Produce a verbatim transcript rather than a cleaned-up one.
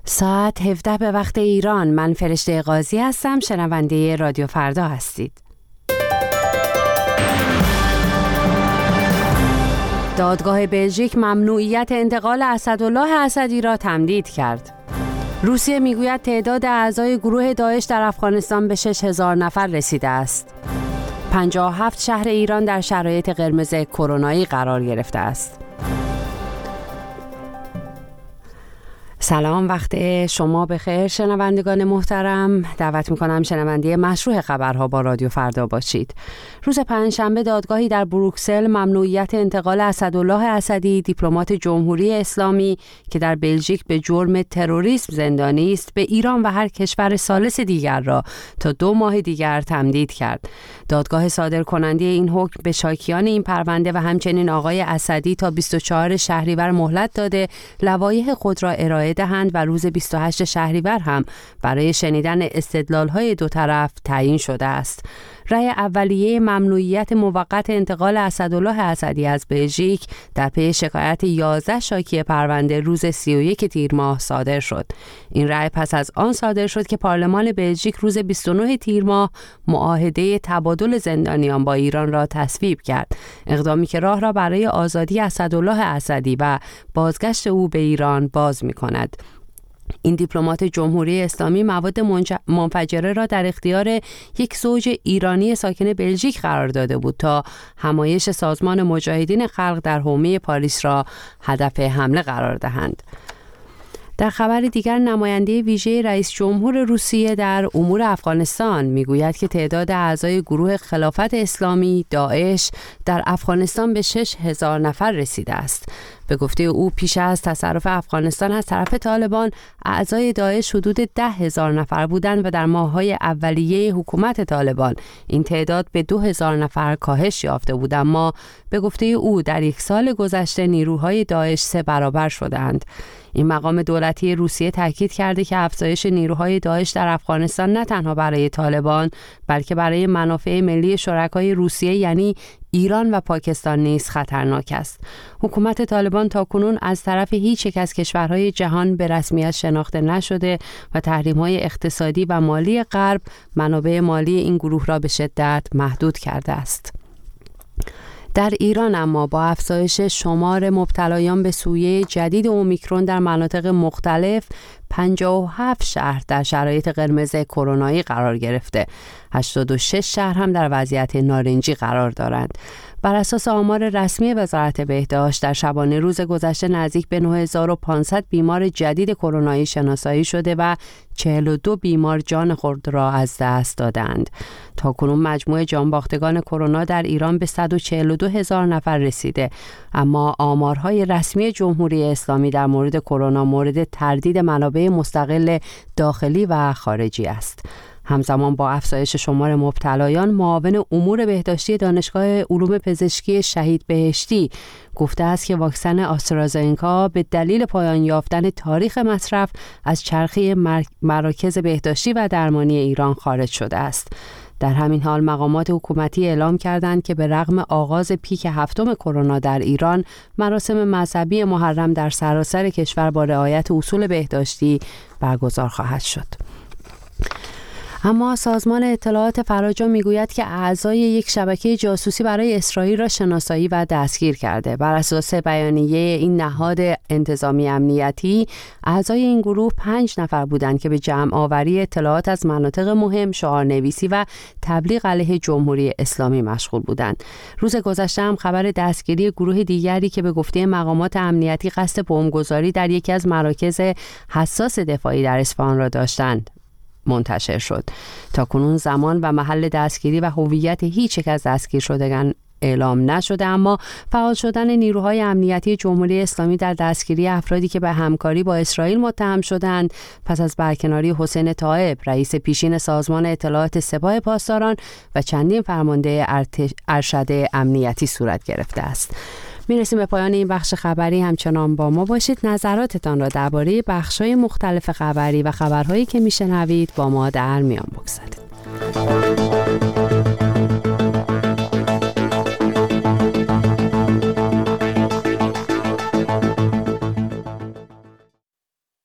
ساعت هفده به وقت ایران. من فرشته قاضی هستم. شنونده رادیو فردا هستید. دادگاه بلژیک ممنوعیت انتقال اسدالله اسدی را تمدید کرد. روسیه میگوید تعداد اعضای گروه داعش در افغانستان به شش هزار نفر رسیده است. پنجاه و هفت شهر ایران در شرایط قرمز کرونایی قرار گرفته است. سلام، وقت شما بخیر شنوندگان محترم. دعوت میکنم شنونده مشروع خبرها با رادیو فردا باشید. روز پنجشنبه دادگاهی در بروکسل ممنوعیت انتقال اسدالله اسدی، دیپلمات جمهوری اسلامی که در بلژیک به جرم تروریسم زندانی است، به ایران و هر کشور ثالث دیگر را تا دو ماه دیگر تمدید کرد. دادگاه صادر کننده این حکم به شاکیان این پرونده و همچنین آقای اسدی تا بیست و چهارم شهریور مهلت داده لوایح خود را ارائه دهند و روز بیست و هشتم شهریور هم برای شنیدن استدلال‌های دو طرف تعیین شده است. رأی اولیه ممنوعیت موقت انتقال اسدالله اسدی از بلژیک در پی شکایت یازده شاکی پرونده روز سی و یکم تیر ماه صادر شد. این رأی پس از آن صادر شد که پارلمان بلژیک روز بیست و نهم تیر ماه معاهده تبادل زندانیان با ایران را تصویب کرد، اقدامی که راه را برای آزادی اسدالله اسدی و بازگشت او به ایران باز می‌کند. این دیپلمات جمهوری اسلامی مواد منفجره را در اختیار یک زوج ایرانی ساکن بلژیک قرار داده بود تا همایش سازمان مجاهدین خلق در حومه پاریس را هدف حمله قرار دهند. در خبر دیگر، نماینده ویژه رئیس جمهور روسیه در امور افغانستان میگوید که تعداد اعضای گروه خلافت اسلامی داعش در افغانستان به شش هزار نفر رسیده است. به گفته او پیش از تصرف افغانستان از طرف طالبان اعضای داعش حدود ده هزار نفر بودند و در ماه‌های اولیه حکومت طالبان این تعداد به دو هزار نفر کاهش یافته بود، اما به گفته او در یک سال گذشته نیروهای داعش سه برابر شدند. این مقام دولتی روسیه تاکید کرده که افزایش نیروهای داعش در افغانستان نه تنها برای طالبان بلکه برای منافع ملی شرکای روسیه یعنی ایران و پاکستان نیز خطرناک است. حکومت طالبان تاکنون از طرف هیچ یک از کشورهای جهان به رسمیت شناخته نشده و تحریم‌های اقتصادی و مالی غرب منابع مالی این گروه را به شدت محدود کرده است. در ایران اما با افزایش شمار مبتلایان به سویه جدید اومیکرون در مناطق مختلف، پنجاه و هفت شهر در شرایط قرمز کرونایی قرار گرفته. هشتاد و شش شهر هم در وضعیت نارنجی قرار دارند. بر اساس آمار رسمی وزارت بهداشت در شبانه روز گذشته نزدیک به نه هزار و پانصد بیمار جدید کرونایی شناسایی شده و چهل و دو بیمار جان خود را از دست دادند. تاکنون مجموع جانباختگان کرونا در ایران به صد و چهل و دو هزار نفر رسیده، اما آمارهای رسمی جمهوری اسلامی در مورد کرونا مورد تردید منابع مستقل داخلی و خارجی است. همزمان با افزایش شمار مبتلایان، معاون امور بهداشتی دانشگاه علوم پزشکی شهید بهشتی گفته است که واکسن آسترازینکا به دلیل پایان یافتن تاریخ مصرف از چرخه مراکز بهداشتی و درمانی ایران خارج شده است. در همین حال مقامات حکومتی اعلام کردند که به رغم آغاز پیک هفتم کرونا در ایران، مراسم مذهبی محرم در سراسر کشور با رعایت اصول بهداشتی برگزار خواهد شد. اما سازمان اطلاعات فرجا میگوید که اعضای یک شبکه جاسوسی برای اسرائیل را شناسایی و دستگیر کرده. بر اساس بیانیه این نهاد انتظامی امنیتی، اعضای این گروه پنج نفر بودند که به جمع آوری اطلاعات از مناطق مهم، شعارنویسی و تبلیغ علیه جمهوری اسلامی مشغول بودند. روز گذشته هم خبر دستگیری گروه دیگری که به گفته مقامات امنیتی قصد بمبگذاری در یکی از مراکز حساس دفاعی در اصفهان را داشتند منتشر شد. تاکنون زمان و محل دستگیری و هویت هیچ یک از دستگیر شدگان اعلام نشده، اما فعال شدن نیروهای امنیتی جمهوری اسلامی در دستگیری افرادی که به همکاری با اسرائیل متهم شدند پس از برکناری حسین طائب، رئیس پیشین سازمان اطلاعات سپاه پاسداران و چندین فرمانده ارشد امنیتی صورت گرفته است. میرسیم به پایان این بخش خبری. همچنان با ما باشید. نظراتتان را درباره بخش‌های مختلف خبری و خبرهایی که میشنوید با ما در میان بگذارید.